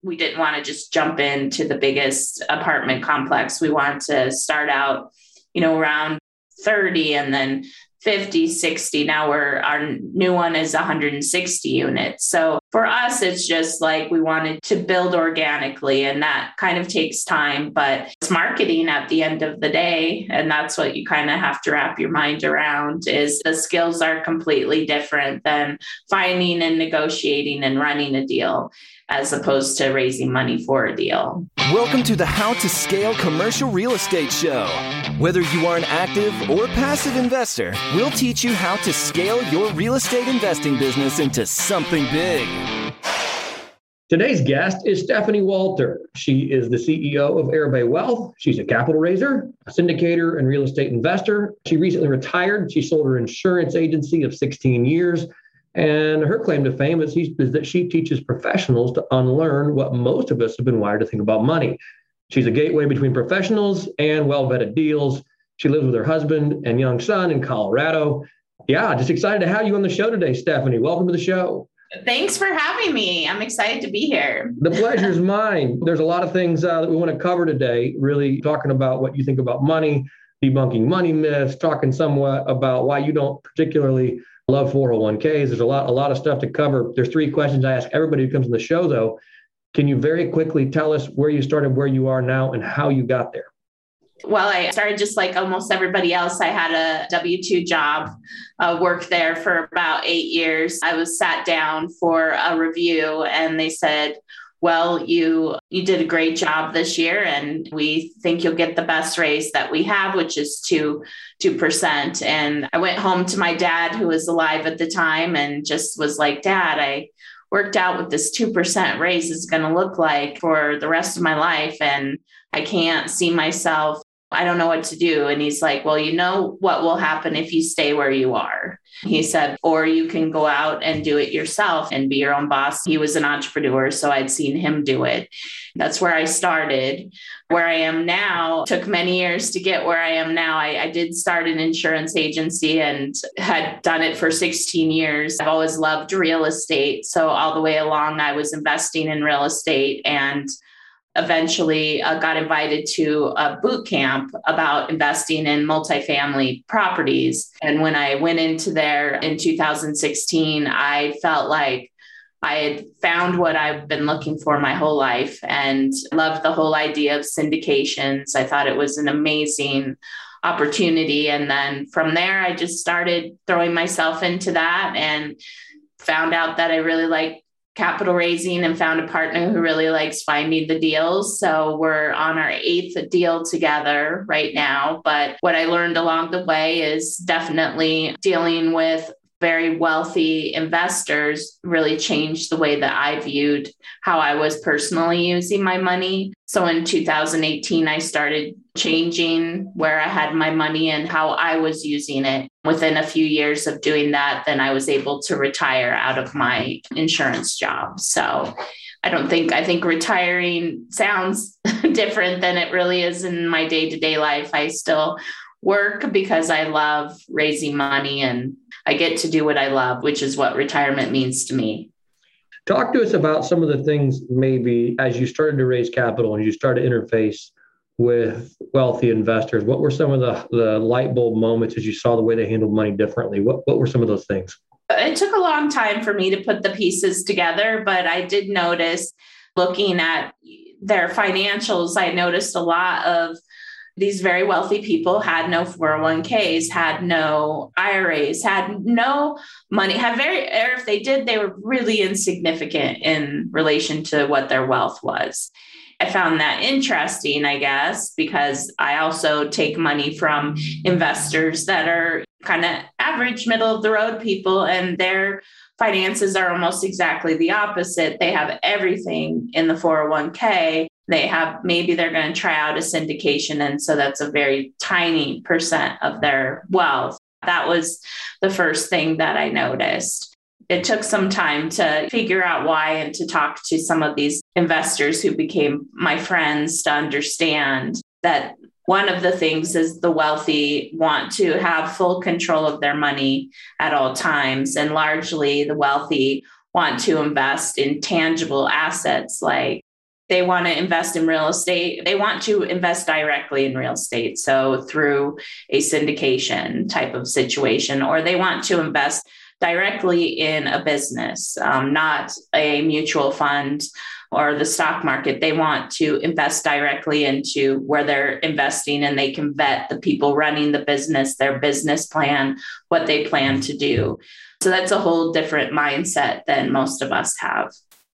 we didn't want to just jump into the biggest apartment complex. We wanted to start out, around 30 and then 50, 60. Now our new one is 160 units. So for us, it's just like we wanted to build organically, and that kind of takes time, but it's marketing at the end of the day. And that's what you kind of have to wrap your mind around, is the skills are completely different than finding and negotiating and running a deal, as opposed to raising money for a deal. Welcome to the How to Scale Commercial Real Estate Show. Whether you are an active or passive investor, we'll teach you how to scale your real estate investing business into something big. Today's guest is Stephanie Walter. She is the CEO of Airbay Wealth. She's a capital raiser, a syndicator, and real estate investor. She recently retired. She sold her insurance agency of 16 years. And her claim to fame is that she teaches professionals to unlearn what most of us have been wired to think about money. She's a gateway between professionals and well-vetted deals. She lives with her husband and young son in Colorado. Yeah, just excited to have you on the show today, Stephanie. Welcome to the show. Thanks for having me. I'm excited to be here. The pleasure is mine. There's a lot of things that we want to cover today, really talking about what you think about money, debunking money myths, talking somewhat about why you don't particularly love 401ks. There's a lot of stuff to cover. There's 3 questions I ask everybody who comes on the show, though. Can you very quickly tell us where you started, where you are now, and how you got there? Well, I started just like almost everybody else. I had a W-2 job, worked there for about 8 years. I was sat down for a review and they said, well, you did a great job this year, and we think you'll get the best raise that we have, which is 2%. And I went home to my dad, who was alive at the time, and just was like, Dad, I worked out what this 2% raise is going to look like for the rest of my life. And I can't see myself. I don't know what to do. And he's like, well, you know what will happen if you stay where you are. He said, or you can go out and do it yourself and be your own boss. He was an entrepreneur, so I'd seen him do it. That's where I started. Where I am now took many years to get where I am now. I did start an insurance agency and had done it for 16 years. I've always loved real estate. So all the way along, I was investing in real estate, and eventually got invited to a boot camp about investing in multifamily properties. And when I went into there in 2016, I felt like I had found what I've been looking for my whole life, and loved the whole idea of syndications. I thought it was an amazing opportunity. And then from there, I just started throwing myself into that and found out that I really liked capital raising, and found a partner who really likes finding the deals. So we're on our 8th deal together right now. But what I learned along the way is definitely dealing with very wealthy investors really changed the way that I viewed how I was personally using my money. So in 2018, I started changing where I had my money and how I was using it. Within a few years of doing that, then I was able to retire out of my insurance job. So I think retiring sounds different than it really is in my day-to-day life. I still work because I love raising money, and I get to do what I love, which is what retirement means to me. Talk to us about some of the things, maybe as you started to raise capital and you started to interface with wealthy investors. What were some of the light bulb moments as you saw the way they handled money differently? What were some of those things? It took a long time for me to put the pieces together, but I did notice, looking at their financials, I noticed a lot of these very wealthy people had no 401ks, had no IRAs, had no money, or if they did, they were really insignificant in relation to what their wealth was. I found that interesting, I guess, because I also take money from investors that are kind of average, middle of the road people, and their finances are almost exactly the opposite. They have everything in the 401k. Maybe they're going to try out a syndication. And so that's a very tiny percent of their wealth. That was the first thing that I noticed. It took some time to figure out why and to talk to some of these investors who became my friends to understand that one of the things is the wealthy want to have full control of their money at all times. And largely the wealthy want to invest in tangible assets like they want to invest in real estate, they want to invest directly in real estate. So through a syndication type of situation, or they want to invest directly in a business, not a mutual fund or the stock market. They want to invest directly into where they're investing, and they can vet the people running the business, their business plan, what they plan to do. So that's a whole different mindset than most of us have.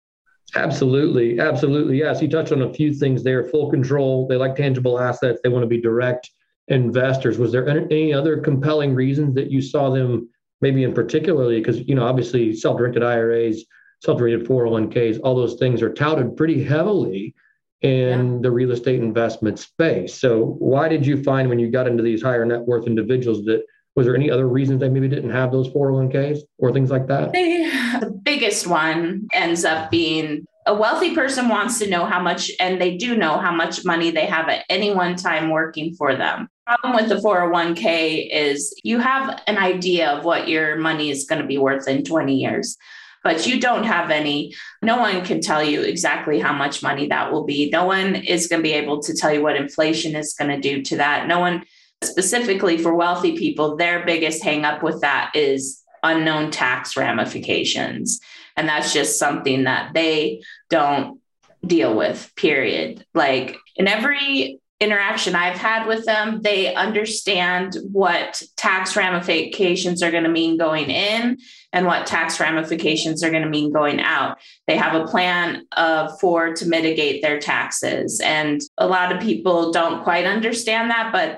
Absolutely. Absolutely. Yes. You touched on a few things there. Full control. They like tangible assets. They want to be direct investors. Was there any other compelling reasons that you saw them maybe in particularly? Because, obviously self-directed IRAs, self-directed 401ks, all those things are touted pretty heavily in the real estate investment space. So why did you find when you got into these higher net worth individuals was there any other reasons they maybe didn't have those 401ks or things like that? The biggest one ends up being a wealthy person wants to know how much, and they do know how much money they have at any one time working for them. The problem with the 401k is you have an idea of what your money is going to be worth in 20 years. But you don't have no one can tell you exactly how much money that will be. No one is going to be able to tell you what inflation is going to do to that. No one, specifically for wealthy people, their biggest hang up with that is unknown tax ramifications. And that's just something that they don't deal with, period. Like in every interaction I've had with them, they understand what tax ramifications are going to mean going in and what tax ramifications are going to mean going out. They have a plan to mitigate their taxes. And a lot of people don't quite understand that, but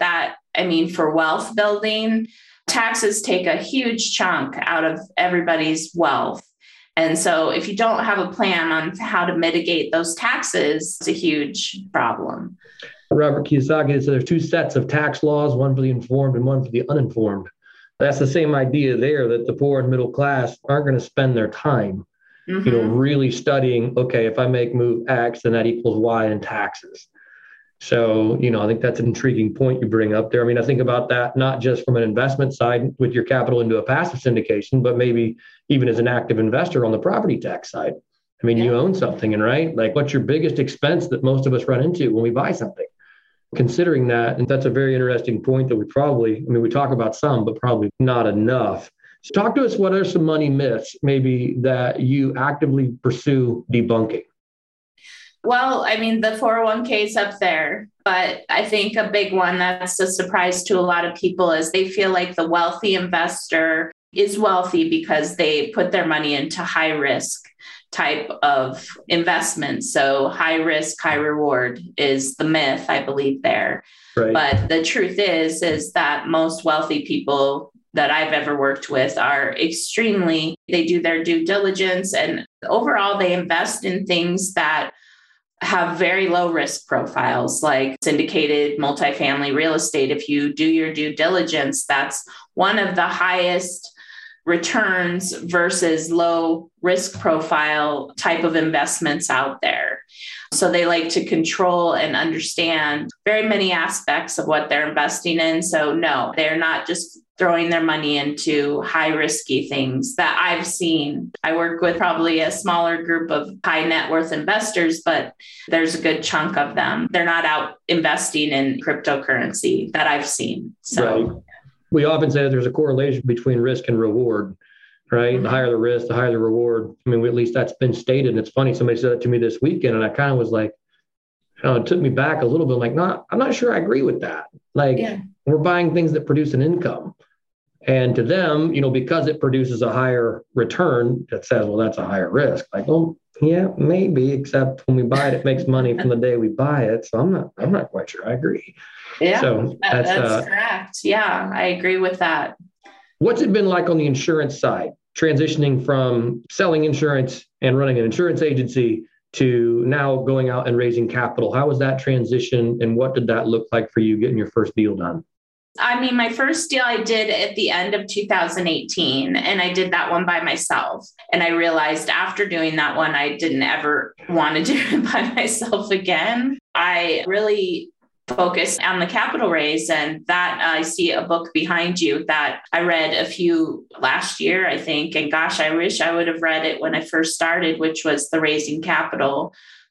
for wealth building, taxes take a huge chunk out of everybody's wealth. And so if you don't have a plan on how to mitigate those taxes, it's a huge problem. Robert Kiyosaki said there's two sets of tax laws, one for the informed and one for the uninformed. That's the same idea there, that the poor and middle class aren't going to spend their time, really studying, okay, if I make move X, then that equals Y in taxes. So, I think that's an intriguing point you bring up there. I think about that, not just from an investment side with your capital into a passive syndication, but maybe even as an active investor on the property tax side. You own something, and right? Like, what's your biggest expense that most of us run into when we buy something? Considering that, and that's a very interesting point that we talk about some, but probably not enough. So talk to us, what are some money myths maybe that you actively pursue debunking? Well, the 401k is up there, but I think a big one that's a surprise to a lot of people is they feel like the wealthy investor is wealthy because they put their money into high risk type of investments. So high risk, high reward is the myth, I believe, there. Right. But the truth is that most wealthy people that I've ever worked with are they do their due diligence, and overall they invest in things that have very low risk profiles, like syndicated multifamily real estate. If you do your due diligence, that's one of the highest returns versus low risk profile type of investments out there. So they like to control and understand very many aspects of what they're investing in. So no, they're not just throwing their money into high risky things that I've seen. I work with probably a smaller group of high net worth investors, but there's a good chunk of them. They're not out investing in cryptocurrency that I've seen. So. Right. We often say that there's a correlation between risk and reward, right? Mm-hmm. The higher the risk, the higher the reward. At least that's been stated. And it's funny, somebody said that to me this weekend, and I kind of was like, it took me back a little bit. I'm like, no, I'm not sure I agree with that. We're buying things that produce an income. And to them, because it produces a higher return, that says, well, that's a higher risk. Like, well, yeah, maybe, except when we buy it, it makes money from the day we buy it. So I'm not quite sure I agree. Yeah, so that's correct. Yeah, I agree with that. What's it been like on the insurance side, transitioning from selling insurance and running an insurance agency to now going out and raising capital? How was that transition, and what did that look like for you getting your first deal done? My first deal I did at the end of 2018, and I did that one by myself. And I realized after doing that one, I didn't ever want to do it by myself again. I really focused on the capital raise, and that I see a book behind you that I read a few last year, I think. And gosh, I wish I would have read it when I first started, which was The Raising Capital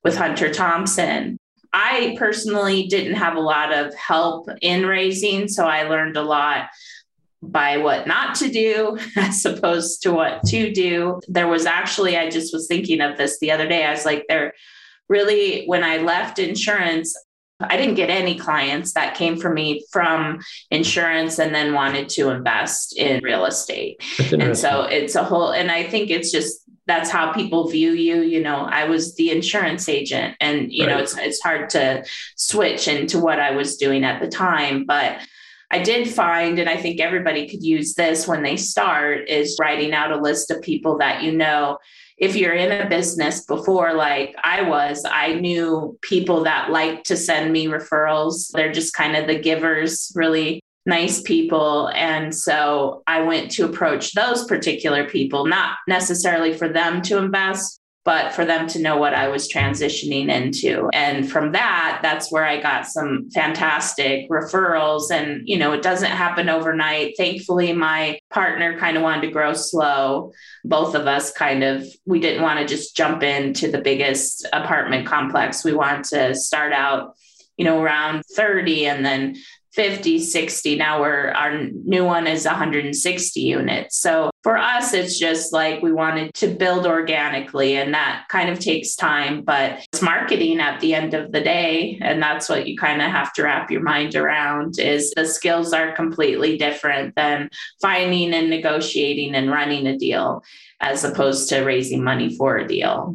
with Hunter Thompson. I personally didn't have a lot of help in raising, so I learned a lot by what not to do as opposed to what to do. There was actually, I just was thinking of this the other day. I was like, when I left insurance, I didn't get any clients that came from me from insurance and then wanted to invest in real estate. And so it's a whole, and I think it's just, that's how people view you. You know, I was the insurance agent and, you know, it's hard to switch into what I was doing at the time, but I did find, and I think everybody could use this when they start, is writing out a list of people that, you know, if you're in a business before, like I knew people that like to send me referrals. They're just kind of the givers, really nice people. And so I went to approach those particular people, not necessarily for them to invest, but for them to know what I was transitioning into. And from that's where I got some fantastic referrals. And, you know, it doesn't happen overnight. Thankfully, my partner kind of wanted to grow slow. Both of us we didn't want to just jump into the biggest apartment complex. We wanted to start out, you know, around 30 and then 50, 60. Now our new one is 160 units. So for us, it's just like we wanted to build organically, and that kind of takes time, but it's marketing at the end of the day. And that's what you kind of have to wrap your mind around, is the skills are completely different than finding and negotiating and running a deal as opposed to raising money for a deal.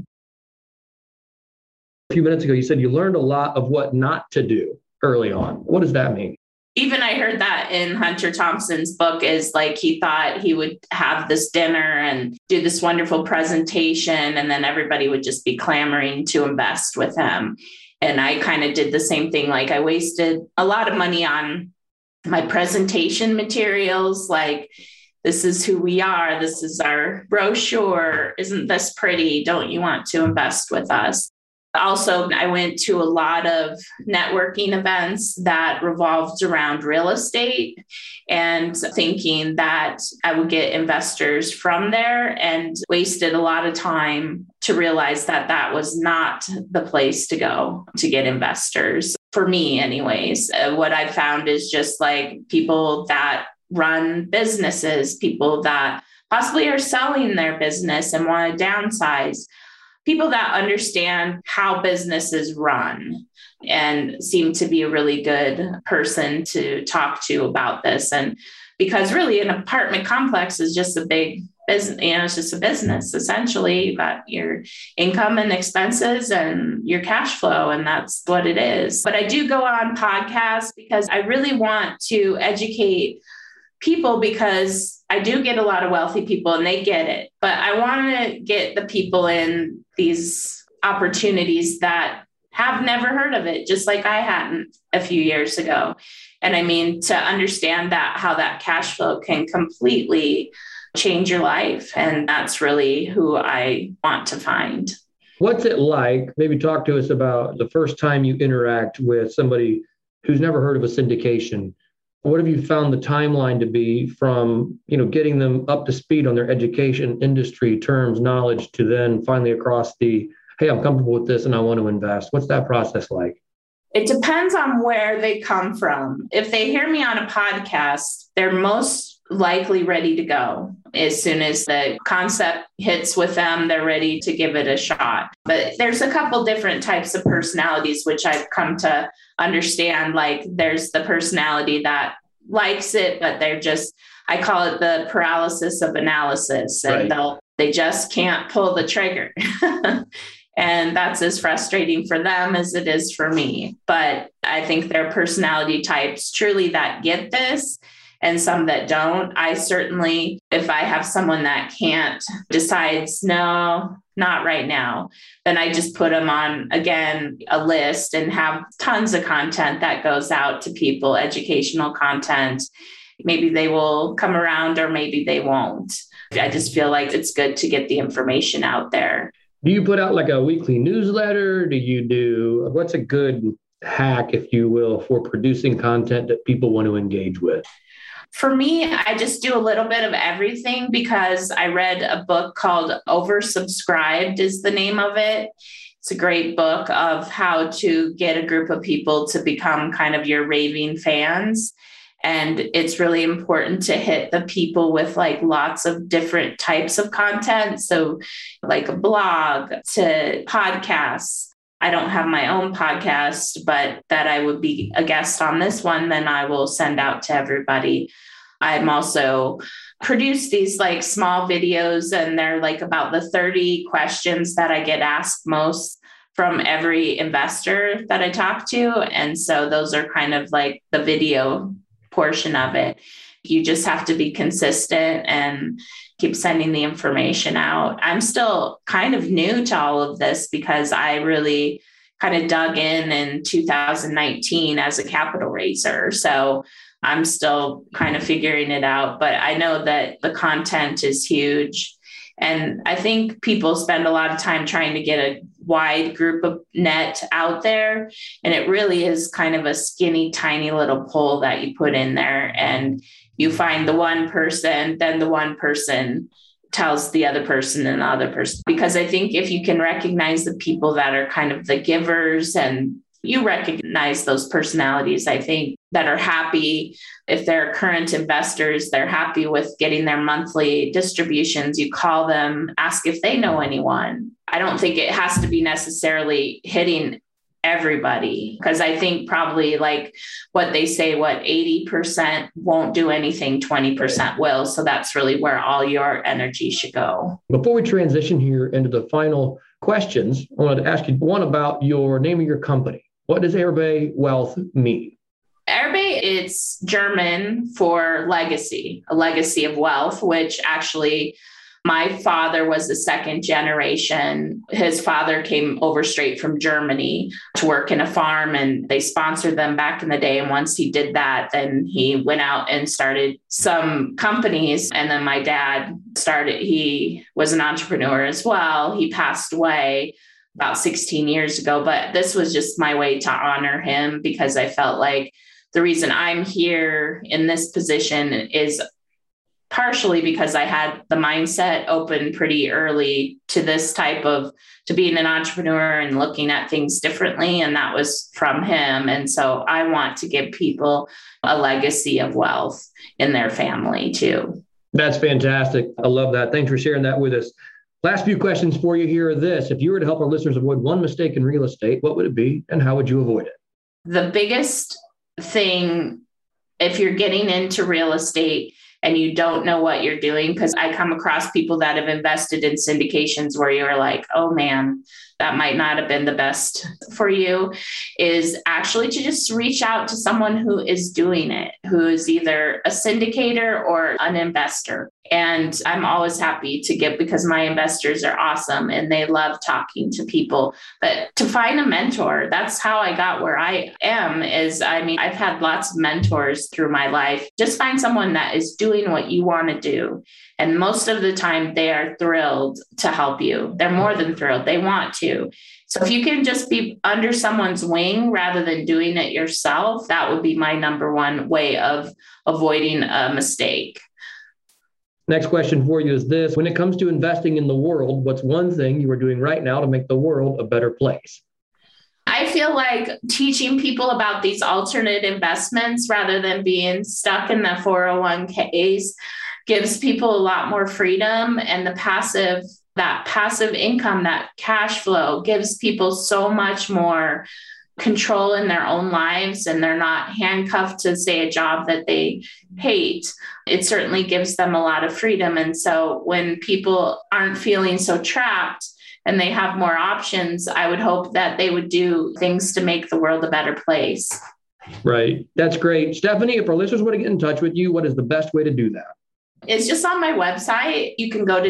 A few minutes ago, you said you learned a lot of what not to do early on. What does that mean? Even I heard that in Hunter Thompson's book, is like he thought he would have this dinner and do this wonderful presentation, and then everybody would just be clamoring to invest with him. And I kind of did the same thing. Like I wasted a lot of money on my presentation materials. Like, this is who we are. This is our brochure. Isn't this pretty? Don't you want to invest with us? Also, I went to a lot of networking events that revolved around real estate and thinking that I would get investors from there, and wasted a lot of time to realize that that was not the place to go to get investors. For me, anyways, what I found is just like people that run businesses, people that possibly are selling their business and want to downsize, people that understand how businesses run and seem to be a really good person to talk to about this. And because really an apartment complex is just a big business, you know, it's just a business. Essentially, you've got your income and expenses and your cash flow, and that's what it is. But I do go on podcasts because I really want to educate people, because I do get a lot of wealthy people and they get it, but I want to get the people in these opportunities that have never heard of it, just like I hadn't a few years ago. And I mean, to understand that how that cash flow can completely change your life. And that's really who I want to find. What's it like? Maybe talk to us about the first time you interact with somebody who's never heard of a syndication. What have you found the timeline to be from, you know, getting them up to speed on their education, industry terms, knowledge, to then finally across the, hey, I'm comfortable with this and I want to invest? What's that process like? It depends on where they come from. If they hear me on a podcast, they're most likely ready to go. As soon as the concept hits with them, they're ready to give it a shot. But there's a couple different types of personalities, which I've come to understand. Like there's the personality that likes it, but they're just, I call it the paralysis of analysis, and they just can't pull the trigger. And that's as frustrating for them as it is for me. But I think there are personality types truly that get this and some that don't. I certainly, if I have someone that can't, decides, no, not right now, then I just put them on, again, a list and have tons of content that goes out to people, educational content. Maybe they will come around or maybe they won't. I just feel like it's good to get the information out there. Do you put out like a weekly newsletter? What's a good hack, if you will, for producing content that people want to engage with? For me, I just do a little bit of everything, because I read a book called Oversubscribed is the name of it. It's a great book of how to get a group of people to become kind of your raving fans. And it's really important to hit the people with like lots of different types of content. So like a blog to podcasts. I don't have my own podcast, but that I would be a guest on this one, then I will send out to everybody. I'm also produce these like small videos, and they're like about the 30 questions that I get asked most from every investor that I talk to. And so those are kind of like the video portion of it. You just have to be consistent and keep sending the information out. I'm still kind of new to all of this because I really kind of dug in 2019 as a capital raiser. So I'm still kind of figuring it out, but I know that the content is huge. And I think people spend a lot of time trying to get a wide group of net out there. And it really is kind of a skinny, tiny little pole that you put in there, and you find the one person, then the one person tells the other person and the other person. Because I think if you can recognize the people that are kind of the givers, and you recognize those personalities, I think, that are happy. If they're current investors, they're happy with getting their monthly distributions. You call them, ask if they know anyone. I don't think it has to be necessarily hitting everybody, because I think probably like what they say, 80% won't do anything, 20% will. So that's really where all your energy should go. Before we transition here into the final questions, I wanted to ask you one about your name of your company. What does Airbay Wealth mean? Airbay, it's German for legacy, a legacy of wealth, which actually my father was the second generation. His father came over straight from Germany to work in a farm, and they sponsored them back in the day. And once he did that, then he went out and started some companies. And then my dad he was an entrepreneur as well. He passed away about 16 years ago, but this was just my way to honor him, because I felt like the reason I'm here in this position is partially because I had the mindset open pretty early to this to being an entrepreneur and looking at things differently. And that was from him. And so I want to give people a legacy of wealth in their family too. That's fantastic. I love that. Thanks for sharing that with us. Last few questions for you here are this. If you were to help our listeners avoid one mistake in real estate, what would it be, and how would you avoid it? The biggest thing, if you're getting into real estate and you don't know what you're doing, because I come across people that have invested in syndications where you're like, oh man, that might not have been the best for you, is actually to just reach out to someone who is doing it, who is either a syndicator or an investor. And I'm always happy to give, because my investors are awesome and they love talking to people. But to find a mentor, that's how I got where I am. I've had lots of mentors through my life. Just find someone that is doing what you want to do. And most of the time they are thrilled to help you. They're more than thrilled. They want to. So if you can just be under someone's wing rather than doing it yourself, that would be my number one way of avoiding a mistake. Next question for you is this. When it comes to investing in the world, what's one thing you are doing right now to make the world a better place? I feel like teaching people about these alternate investments rather than being stuck in the 401ks gives people a lot more freedom, and that passive income, that cash flow gives people so much more control in their own lives, and they're not handcuffed to, say, a job that they hate. It certainly gives them a lot of freedom. And so when people aren't feeling so trapped and they have more options, I would hope that they would do things to make the world a better place. Right. That's great. Stephanie, if our listeners want to get in touch with you, what is the best way to do that? It's just on my website. You can go to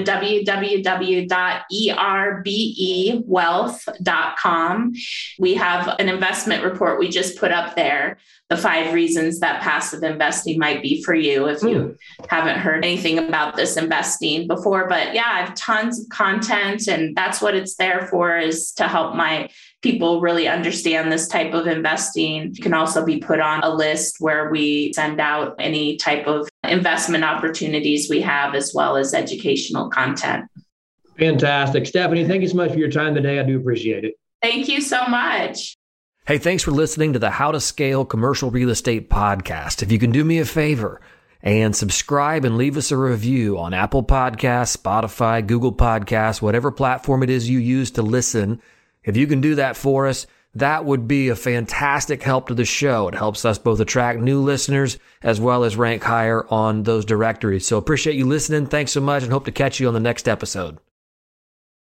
www.erbewealth.com. We have an investment report we just put up there, the 5 reasons that passive investing might be for you if you haven't heard anything about this investing before. But yeah, I have tons of content, and that's what it's there for, is to help my people really understand this type of investing. It can also be put on a list where we send out any type of investment opportunities we have, as well as educational content. Fantastic. Stephanie, thank you so much for your time today. I do appreciate it. Thank you so much. Hey, thanks for listening to the How to Scale Commercial Real Estate podcast. If you can do me a favor and subscribe and leave us a review on Apple Podcasts, Spotify, Google Podcasts, whatever platform it is you use to listen, if you can do that for us, that would be a fantastic help to the show. It helps us both attract new listeners as well as rank higher on those directories. So appreciate you listening. Thanks so much and hope to catch you on the next episode.